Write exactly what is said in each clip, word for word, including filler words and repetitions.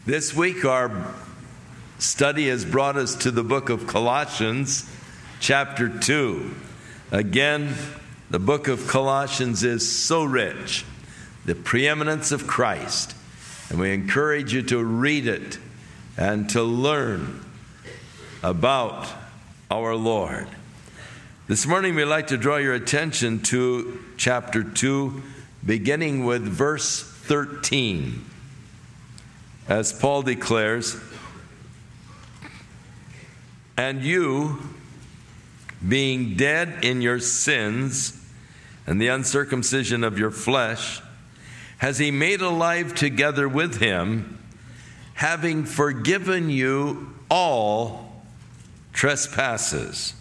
This week our study has brought us to the book of Colossians, chapter two. Again, the book of Colossians is so rich, the preeminence of Christ, and we encourage you to read it and to learn about our Lord. This morning we'd like to draw your attention to chapter two, beginning with verse thirteen. As Paul declares, "And you, being dead in your sins and the uncircumcision of your flesh, has he made alive together with him, having forgiven you all trespasses,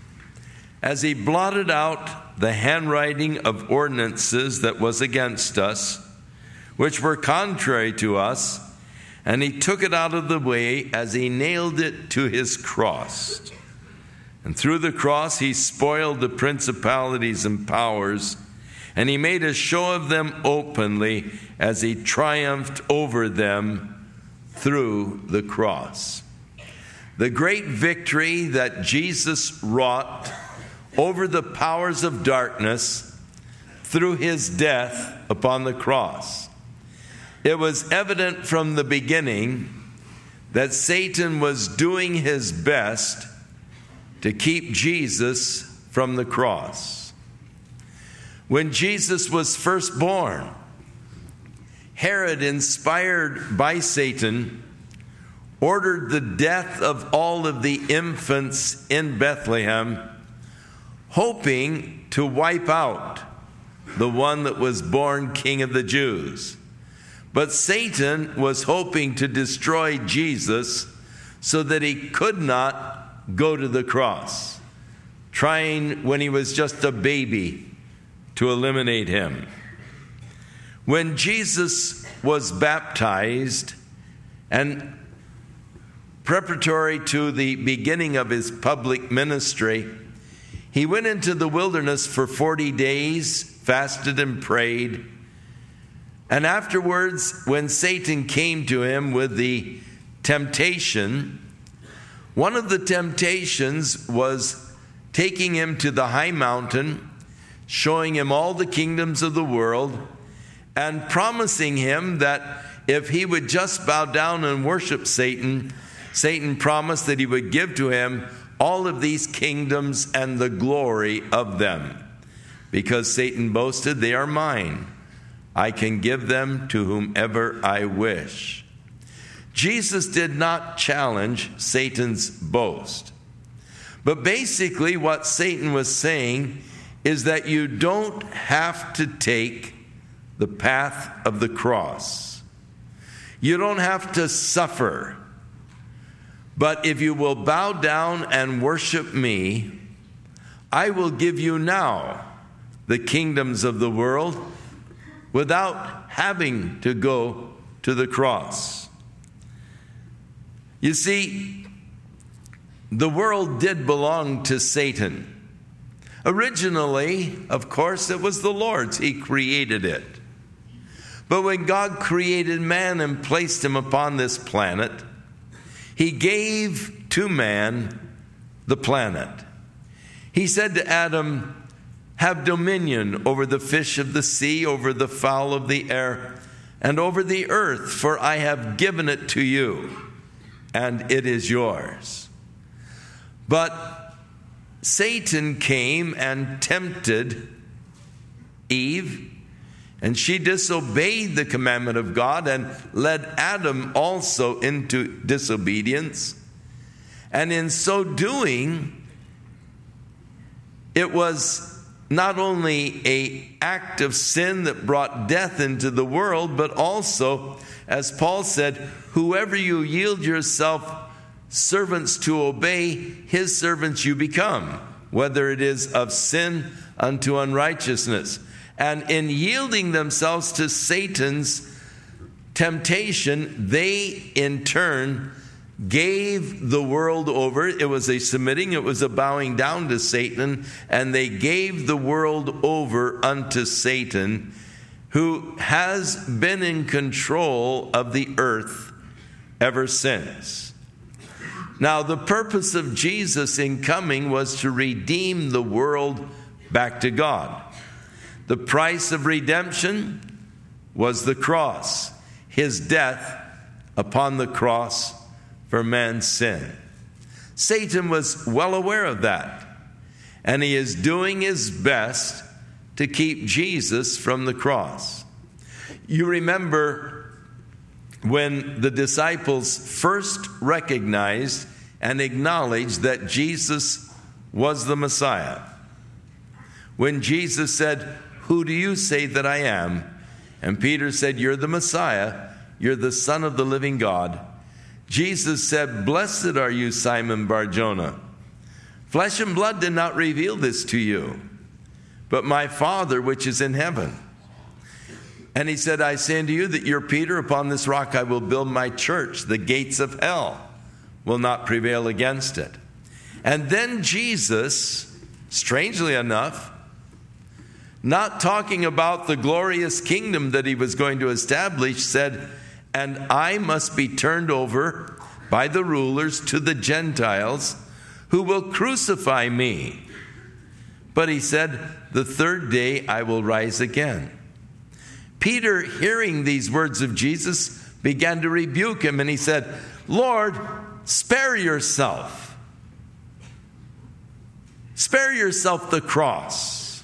as he blotted out the handwriting of ordinances that was against us, which were contrary to us, and he took it out of the way as he nailed it to his cross. And through the cross he spoiled the principalities and powers, and he made a show of them openly as he triumphed over them through the cross." The great victory that Jesus wrought over the powers of darkness through his death upon the cross. It was evident from the beginning that Satan was doing his best to keep Jesus from the cross. When Jesus was first born, Herod, inspired by Satan, ordered the death of all of the infants in Bethlehem, hoping to wipe out the one that was born King of the Jews. But Satan was hoping to destroy Jesus so that he could not go to the cross, trying when he was just a baby to eliminate him. When Jesus was baptized and preparatory to the beginning of his public ministry, he went into the wilderness for forty days, fasted and prayed. And afterwards, when Satan came to him with the temptation, one of the temptations was taking him to the high mountain, showing him all the kingdoms of the world, and promising him that if he would just bow down and worship Satan, Satan promised that he would give to him all of these kingdoms and the glory of them. Because Satan boasted, "They are mine. I can give them to whomever I wish." Jesus did not challenge Satan's boast. But basically what Satan was saying is that you don't have to take the path of the cross. You don't have to suffer. But if you will bow down and worship me, I will give you now the kingdoms of the world without having to go to the cross. You see, the world did belong to Satan. Originally, of course, it was the Lord's. He created it. But when God created man and placed him upon this planet, he gave to man the planet. He said to Adam, "Have dominion over the fish of the sea, over the fowl of the air, and over the earth, for I have given it to you, and it is yours." But Satan came and tempted Eve, and she disobeyed the commandment of God and led Adam also into disobedience. And in so doing, it was not only an act of sin that brought death into the world, but also, as Paul said, whoever you yield yourself servants to obey, his servants you become, whether it is of sin unto unrighteousness. And in yielding themselves to Satan's temptation, they in turn gave the world over. It was a submitting, it was a bowing down to Satan, and they gave the world over unto Satan, who has been in control of the earth ever since. Now, the purpose of Jesus in coming was to redeem the world back to God. The price of redemption was the cross, his death upon the cross for man's sin. Satan was well aware of that, and he is doing his best to keep Jesus from the cross. You remember when the disciples first recognized and acknowledged that Jesus was the Messiah. When Jesus said, "Who do you say that I am?" And Peter said, "You're the Messiah. You're the Son of the living God." Jesus said, "Blessed are you, Simon Bar-Jonah. Flesh and blood did not reveal this to you, but my Father which is in heaven." And he said, "I say unto you that you're Peter, upon this rock I will build my church. The gates of hell will not prevail against it." And then Jesus, strangely enough, not talking about the glorious kingdom that he was going to establish, said, "And I must be turned over by the rulers to the Gentiles, who will crucify me." But he said, "The third day I will rise again." Peter, hearing these words of Jesus, began to rebuke him, and he said, "Lord, spare yourself. Spare yourself the cross."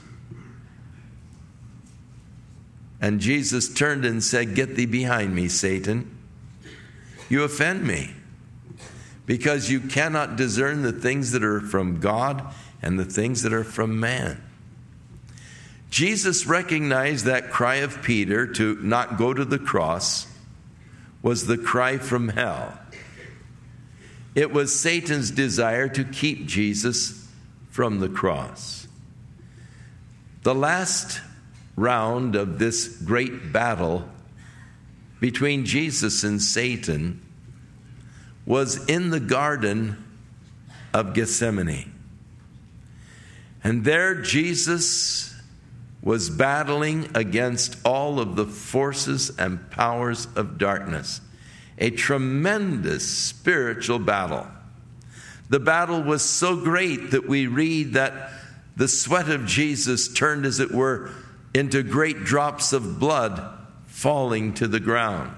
And Jesus turned and said, "Get thee behind me, Satan. You offend me, because you cannot discern the things that are from God and the things that are from man." Jesus recognized that cry of Peter to not go to the cross was the cry from hell. It was Satan's desire to keep Jesus from the cross. The last round of this great battle between Jesus and Satan was in the Garden of Gethsemane. And there Jesus was battling against all of the forces and powers of darkness. A tremendous spiritual battle. The battle was so great that we read that the sweat of Jesus turned, as it were, into great drops of blood falling to the ground.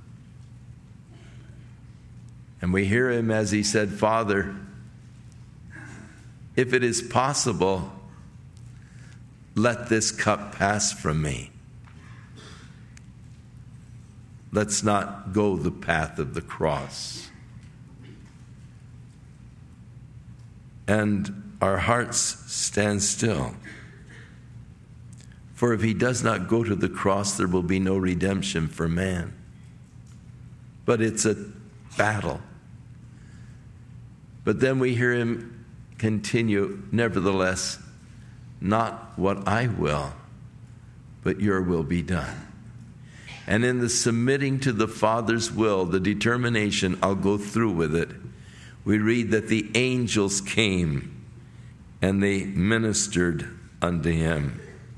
And we hear him as he said, "Father, if it is possible, let this cup pass from me. Let's not go the path of the cross." And our hearts stand still. For if he does not go to the cross, there will be no redemption for man. But it's a battle. But then we hear him continue, "Nevertheless, not what I will, but your will be done." And in the submitting to the Father's will, the determination, I'll go through with it, we read that the angels came and they ministered unto him.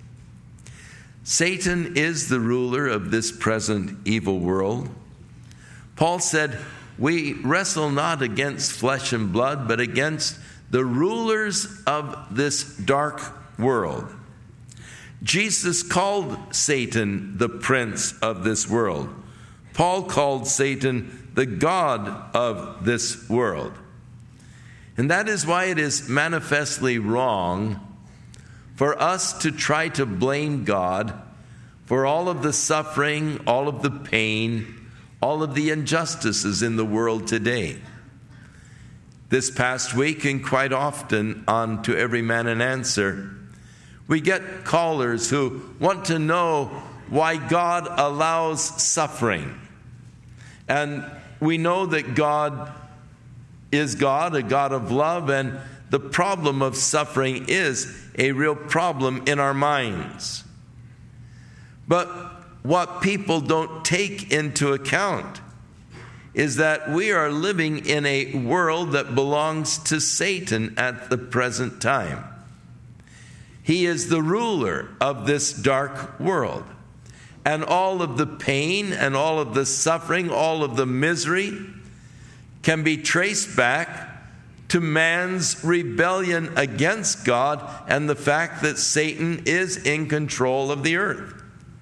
Satan is the ruler of this present evil world. Paul said, "We wrestle not against flesh and blood, but against the rulers of this dark world." Jesus called Satan the prince of this world. Paul called Satan the god of this world. And that is why it is manifestly wrong for us to try to blame God for all of the suffering, all of the pain, all of the injustices in the world today. This past week, and quite often on To Every Man an Answer, we get callers who want to know why God allows suffering. And we know that God is God, a God of love, and the problem of suffering is a real problem in our minds. But what people don't take into account is that we are living in a world that belongs to Satan at the present time. He is the ruler of this dark world. And all of the pain and all of the suffering, all of the misery can be traced back to man's rebellion against God and the fact that Satan is in control of the earth.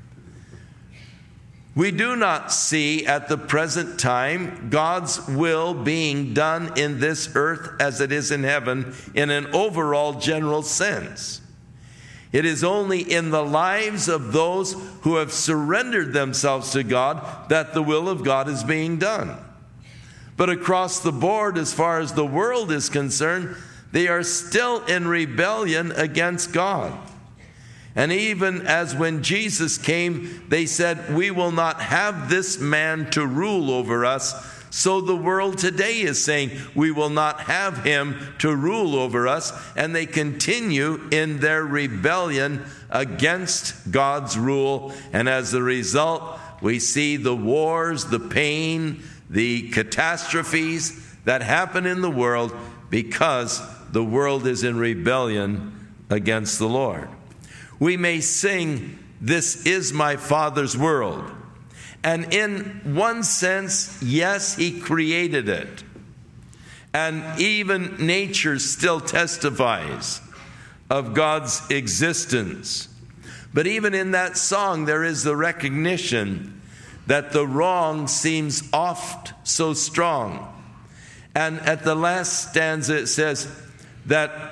We do not see at the present time God's will being done in this earth as it is in heaven in an overall general sense. It is only in the lives of those who have surrendered themselves to God that the will of God is being done. But across the board, as far as the world is concerned, they are still in rebellion against God. And even as when Jesus came, they said, "We will not have this man to rule over us." So the world today is saying, "We will not have him to rule over us." And they continue in their rebellion against God's rule. And as a result, we see the wars, the pain, the catastrophes that happen in the world because the world is in rebellion against the Lord. We may sing, "This is my Father's world." And in one sense, yes, he created it. And even nature still testifies of God's existence. But even in that song, there is the recognition that the wrong seems oft so strong. And at the last stanza, it says that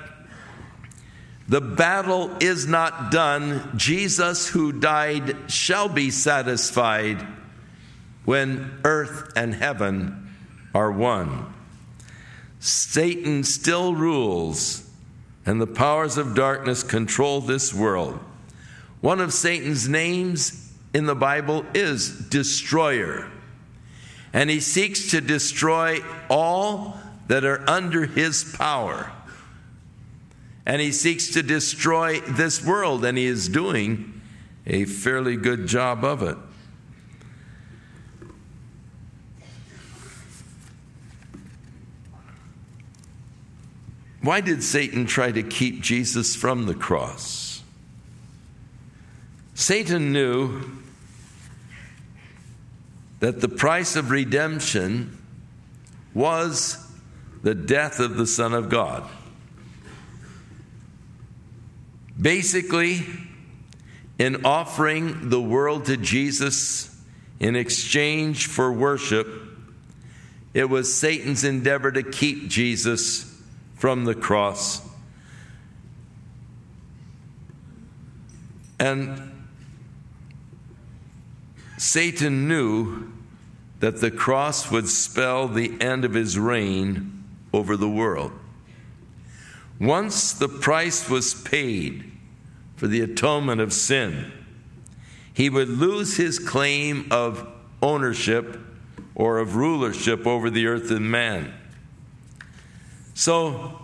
the battle is not done. Jesus who died shall be satisfied when earth and heaven are one. Satan still rules, and the powers of darkness control this world. One of Satan's names in the Bible is Destroyer, and he seeks to destroy all that are under his power. And he seeks to destroy this world, and he is doing a fairly good job of it. Why did Satan try to keep Jesus from the cross? Satan knew that the price of redemption was the death of the Son of God. Basically, in offering the world to Jesus in exchange for worship, it was Satan's endeavor to keep Jesus from the cross. And Satan knew that the cross would spell the end of his reign over the world. Once the price was paid for the atonement of sin, he would lose his claim of ownership or of rulership over the earth and man. So,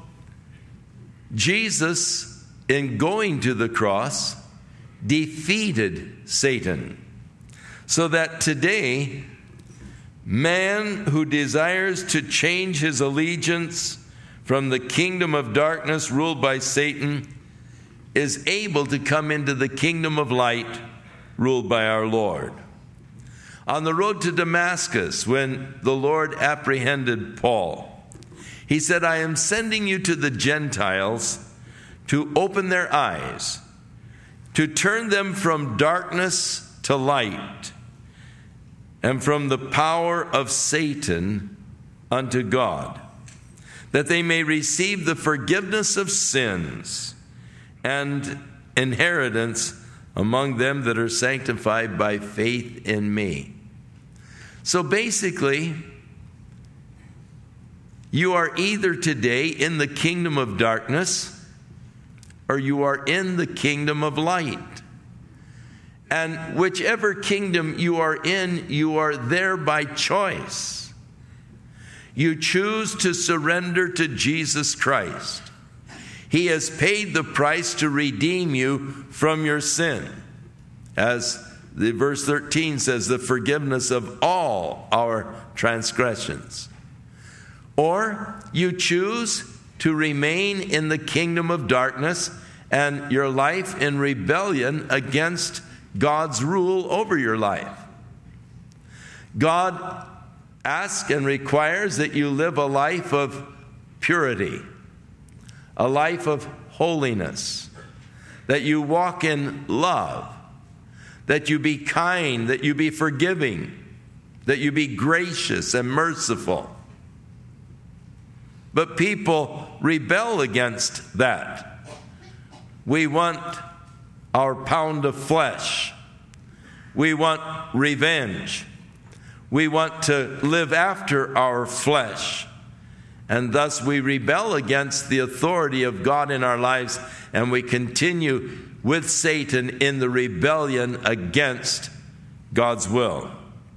Jesus, in going to the cross, defeated Satan. So that today, man who desires to change his allegiance from the kingdom of darkness ruled by Satan is able to come into the kingdom of light ruled by our Lord. On the road to Damascus, when the Lord apprehended Paul, he said, "I am sending you to the Gentiles to open their eyes, to turn them from darkness to light, and from the power of Satan unto God, that they may receive the forgiveness of sins and inheritance among them that are sanctified by faith in me." So basically, you are either today in the kingdom of darkness or you are in the kingdom of light. And whichever kingdom you are in, you are there by choice. You choose to surrender to Jesus Christ. He has paid the price to redeem you from your sin. As the verse thirteen says, the forgiveness of all our transgressions. Or you choose to remain in the kingdom of darkness and your life in rebellion against God's rule over your life. God asks and requires that you live a life of purity, a life of holiness, that you walk in love, that you be kind, that you be forgiving, that you be gracious and merciful. But people rebel against that. We want our pound of flesh. We want revenge. We want to live after our flesh. And thus we rebel against the authority of God in our lives, and we continue with Satan in the rebellion against God's will.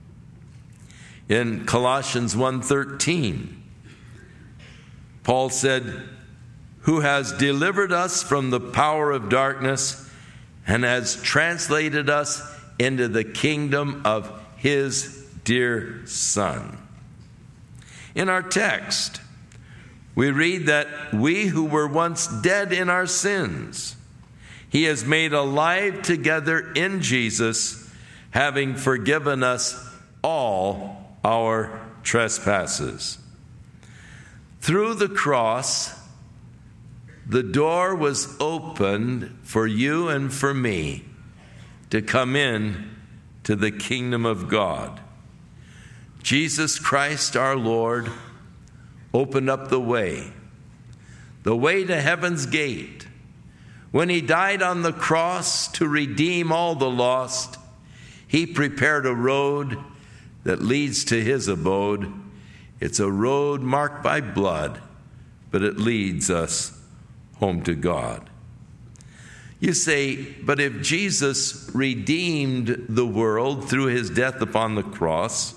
In Colossians one thirteen, Paul said, "Who has delivered us from the power of darkness and has translated us into the kingdom of his dear Son." In our text, we read that we who were once dead in our sins, he has made alive together in Jesus, having forgiven us all our trespasses. Through the cross, the door was opened for you and for me to come in to the kingdom of God. Jesus Christ our Lord opened up the way, the way to heaven's gate. When he died on the cross to redeem all the lost, he prepared a road that leads to his abode. It's a road marked by blood, but it leads us home to God. You say, but if Jesus redeemed the world through his death upon the cross,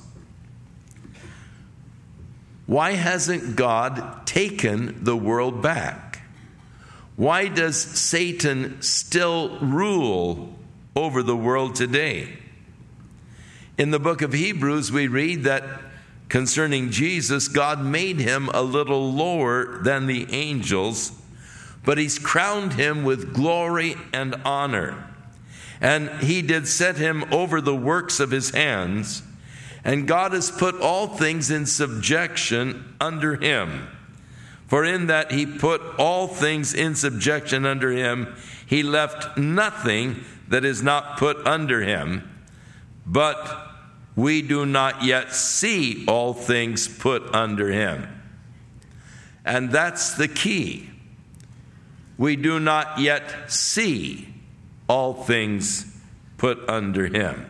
why hasn't God taken the world back? Why does Satan still rule over the world today? In the book of Hebrews, we read that concerning Jesus, God made him a little lower than the angels, but he's crowned him with glory and honor. And he did set him over the works of his hands. And God has put all things in subjection under him. For in that he put all things in subjection under him, he left nothing that is not put under him. But we do not yet see all things put under him. And that's the key. We do not yet see all things put under him.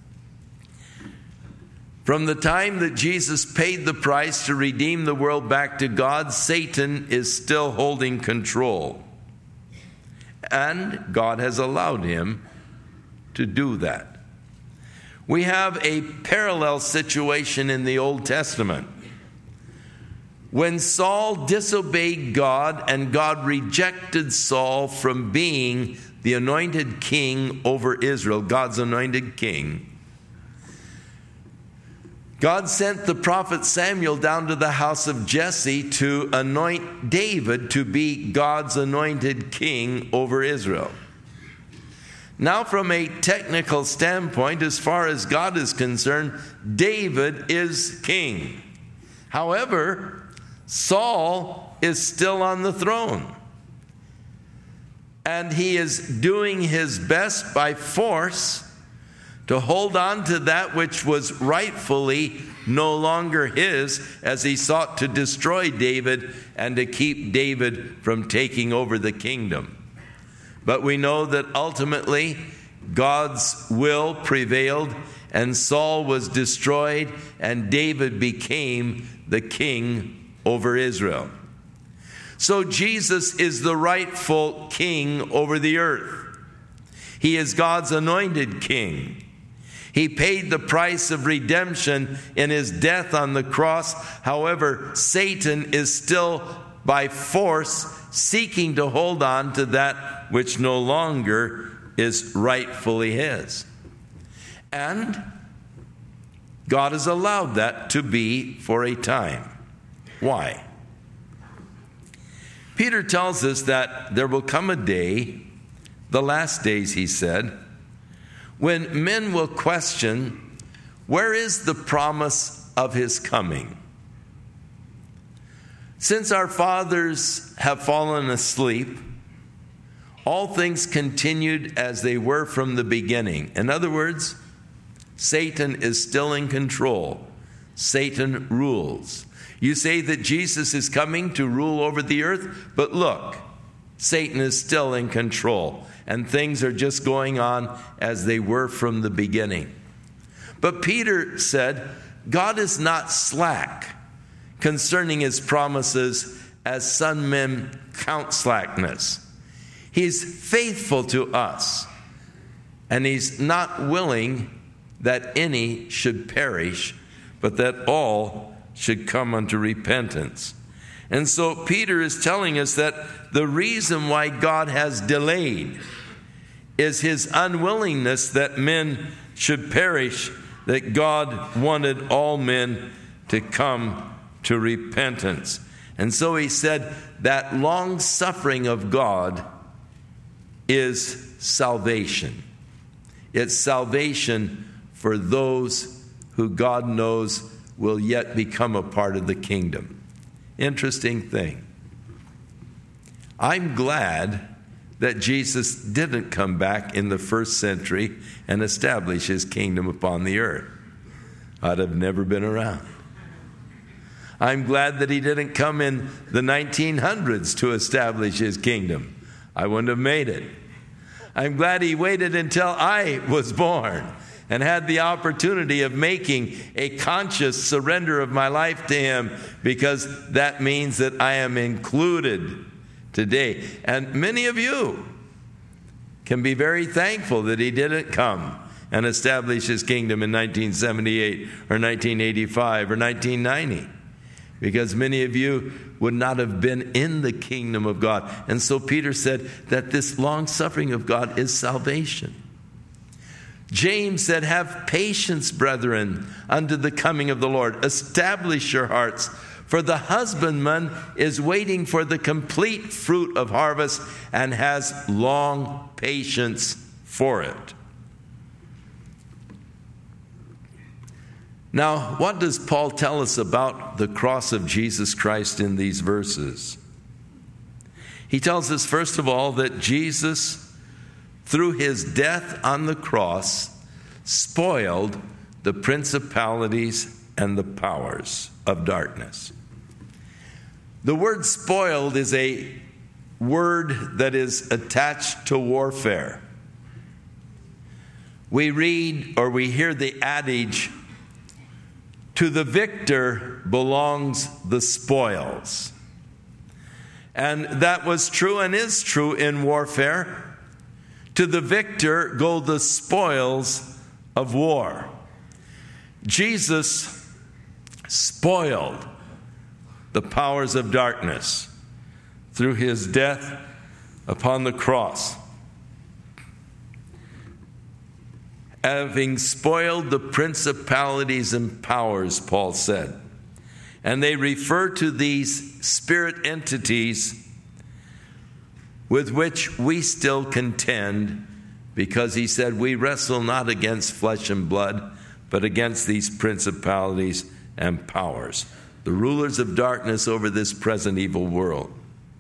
From the time that Jesus paid the price to redeem the world back to God, Satan is still holding control. And God has allowed him to do that. We have a parallel situation in the Old Testament. When Saul disobeyed God and God rejected Saul from being the anointed king over Israel, God's anointed king, God sent the prophet Samuel down to the house of Jesse to anoint David to be God's anointed king over Israel. Now, from a technical standpoint, as far as God is concerned, David is king. However, Saul is still on the throne. And he is doing his best by force to hold on to that which was rightfully no longer his, as he sought to destroy David and to keep David from taking over the kingdom. But we know that ultimately God's will prevailed and Saul was destroyed and David became the king over Israel. So Jesus is the rightful king over the earth. He is God's anointed king. He paid the price of redemption in his death on the cross. However, Satan is still by force seeking to hold on to that which no longer is rightfully his. And God has allowed that to be for a time. Why? Peter tells us that there will come a day, the last days, he said, when men will question, where is the promise of his coming? Since our fathers have fallen asleep, all things continued as they were from the beginning. In other words, Satan is still in control. Satan rules. You say that Jesus is coming to rule over the earth, but look, Satan is still in control, and things are just going on as they were from the beginning. But Peter said, God is not slack concerning his promises, as some men count slackness. He's faithful to us, and he's not willing that any should perish, but that all should come unto repentance. And so Peter is telling us that the reason why God has delayed is his unwillingness that men should perish, that God wanted all men to come to repentance. And so he said that long suffering of God is salvation. It's salvation for those who God knows will yet become a part of the kingdom. Interesting thing. I'm glad that Jesus didn't come back in the first century and establish his kingdom upon the earth. I'd have never been around. I'm glad that he didn't come in the nineteen hundreds to establish his kingdom. I wouldn't have made it. I'm glad he waited until I was born and had the opportunity of making a conscious surrender of my life to him, because that means that I am included today. And many of you can be very thankful that he didn't come and establish his kingdom in nineteen seventy-eight or nineteen eighty-five or nineteen ninety. Because many of you would not have been in the kingdom of God. And so Peter said that this long suffering of God is salvation. James said, have patience, brethren, unto the coming of the Lord. Establish your hearts, for the husbandman is waiting for the complete fruit of harvest and has long patience for it. Now, what does Paul tell us about the cross of Jesus Christ in these verses? He tells us, first of all, that Jesus, through his death on the cross, spoiled the principalities and the powers of darkness. The word spoiled is a word that is attached to warfare. We read or we hear the adage, to the victor belongs the spoils. And that was true and is true in warfare. To the victor go the spoils of war. Jesus spoiled the powers of darkness through his death upon the cross. Having spoiled the principalities and powers, Paul said. And they refer to these spirit entities with which we still contend, because he said we wrestle not against flesh and blood, but against these principalities and powers, the rulers of darkness over this present evil world.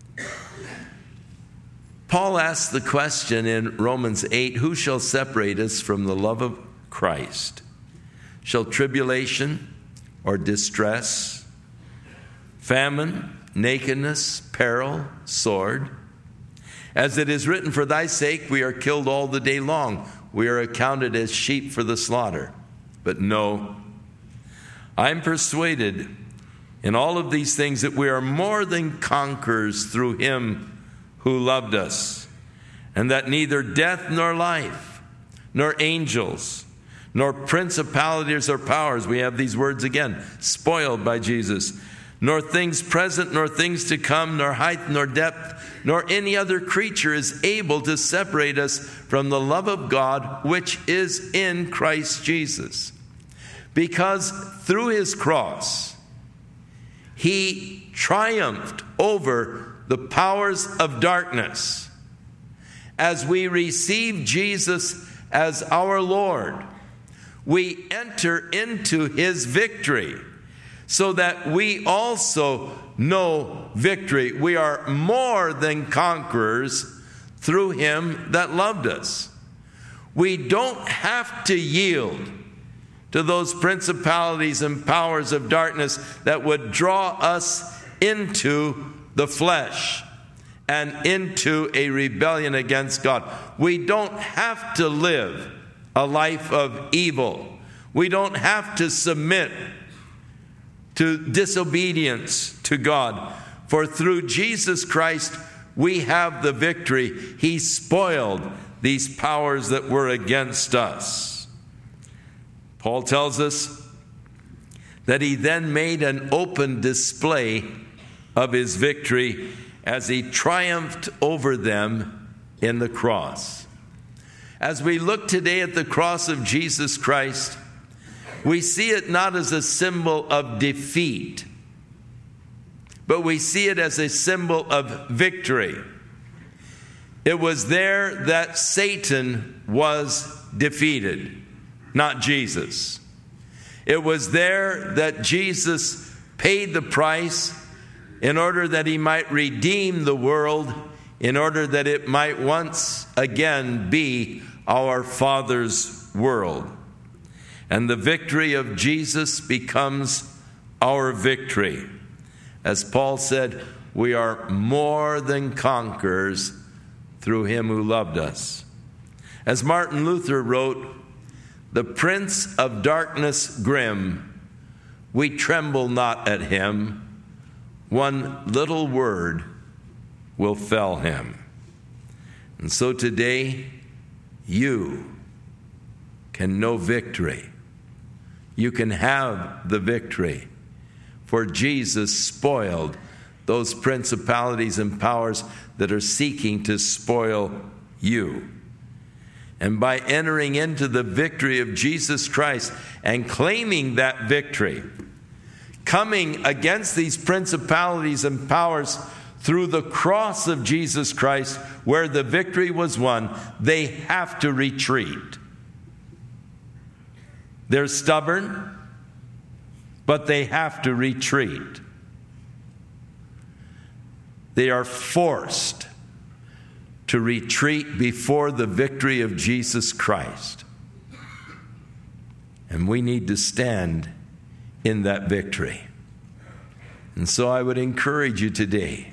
Paul asked the question in Romans eight, who shall separate us from the love of Christ? Shall tribulation or distress, famine, nakedness, peril, sword? As it is written, for thy sake we are killed all the day long. We are accounted as sheep for the slaughter. But no, I'm persuaded in all of these things that we are more than conquerors through him who loved us, and that neither death nor life, nor angels, nor principalities or powers, we have these words again, spoiled by Jesus, nor things present, nor things to come, nor height, nor depth, nor any other creature is able to separate us from the love of God, which is in Christ Jesus. Because through his cross, he triumphed over the powers of darkness. As we receive Jesus as our Lord, we enter into his victory so that we also know victory. We are more than conquerors through him that loved us. We don't have to yield to those principalities and powers of darkness that would draw us into the flesh and into a rebellion against God. We don't have to live a life of evil. We don't have to submit to disobedience to God. For through Jesus Christ, we have the victory. He spoiled these powers that were against us. Paul tells us that he then made an open display of his victory as he triumphed over them in the cross. As we look today at the cross of Jesus Christ, we see it not as a symbol of defeat, but we see it as a symbol of victory. It was there that Satan was defeated, not Jesus. It was there that Jesus paid the price in order that he might redeem the world, in order that it might once again be our Father's world. And the victory of Jesus becomes our victory. As Paul said, we are more than conquerors through him who loved us. As Martin Luther wrote, the prince of darkness grim, we tremble not at him. One little word will fell him. And so today, you can know victory. You can have the victory. For Jesus spoiled those principalities and powers that are seeking to spoil you. And by entering into the victory of Jesus Christ and claiming that victory, coming against these principalities and powers through the cross of Jesus Christ, where the victory was won, they have to retreat. They're stubborn, but they have to retreat. They are forced to retreat before the victory of Jesus Christ. And we need to stand in that victory. And so I would encourage you today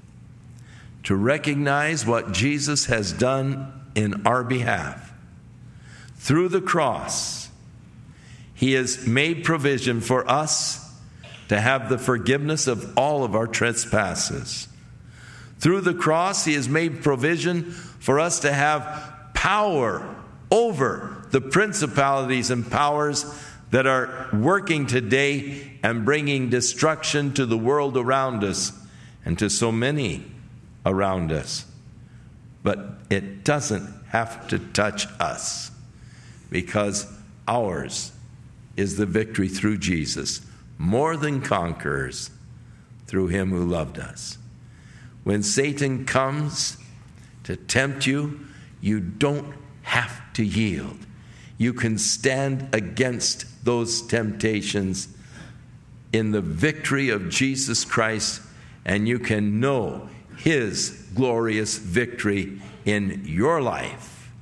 to recognize what Jesus has done in our behalf. Through the cross, he has made provision for us to have the forgiveness of all of our trespasses. Through the cross, he has made provision for us to have power over the principalities and powers that are working today and bringing destruction to the world around us and to so many around us. But it doesn't have to touch us, because ours is the victory through Jesus, more than conquerors through him who loved us. When Satan comes to tempt you, you don't have to yield. You can stand against those temptations in the victory of Jesus Christ, and you can know his glorious victory in your life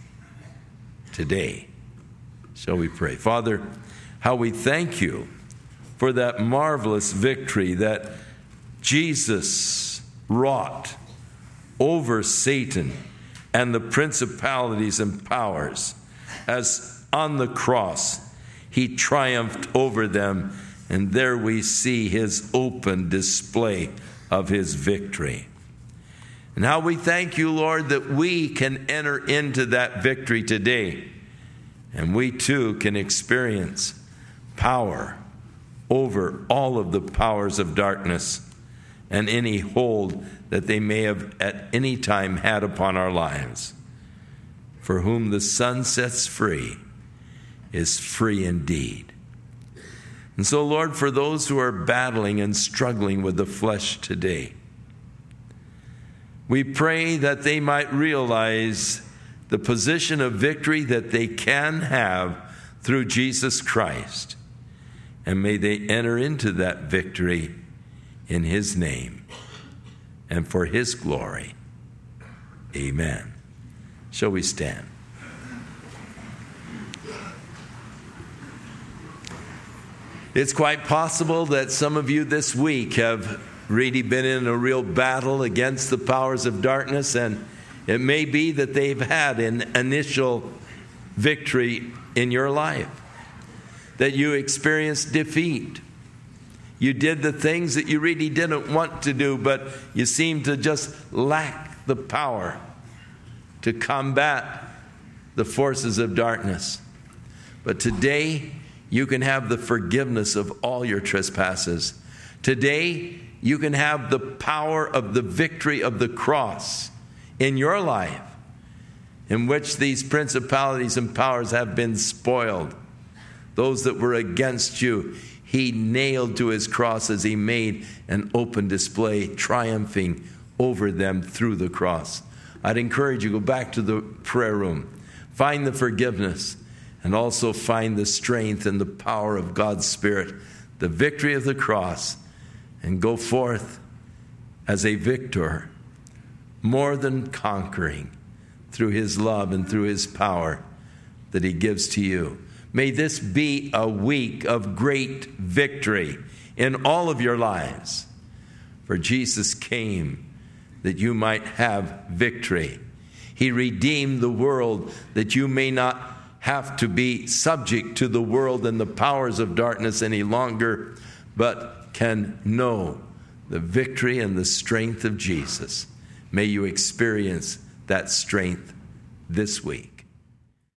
today. Shall we pray? Father, how we thank you for that marvelous victory that Jesus wrought over Satan and the principalities and powers, as on the cross he triumphed over them, and there we see his open display of his victory. And how we thank you, Lord, that we can enter into that victory today, and we too can experience power over all of the powers of darkness and any hold that they may have at any time had upon our lives. For whom the Son sets free is free indeed. And so, Lord, for those who are battling and struggling with the flesh today, we pray that they might realize the position of victory that they can have through Jesus Christ. And may they enter into that victory in his name and for his glory. Amen. Shall we stand? It's quite possible that some of you this week have really been in a real battle against the powers of darkness, and it may be that they've had an initial victory in your life, that you experienced defeat. You did the things that you really didn't want to do, but you seem to just lack the power to combat the forces of darkness. But today, you can have the forgiveness of all your trespasses. Today, you can have the power of the victory of the cross in your life, in which these principalities and powers have been spoiled. Those that were against you, he nailed to his cross as he made an open display, triumphing over them through the cross. I'd encourage you, go back to the prayer room, find the forgiveness, and also find the strength and the power of God's Spirit, the victory of the cross, and go forth as a victor, more than conquering through his love and through his power that he gives to you. May this be a week of great victory in all of your lives. For Jesus came that you might have victory. He redeemed the world that you may not have to be subject to the world and the powers of darkness any longer, but can know the victory and the strength of Jesus. May you experience that strength this week.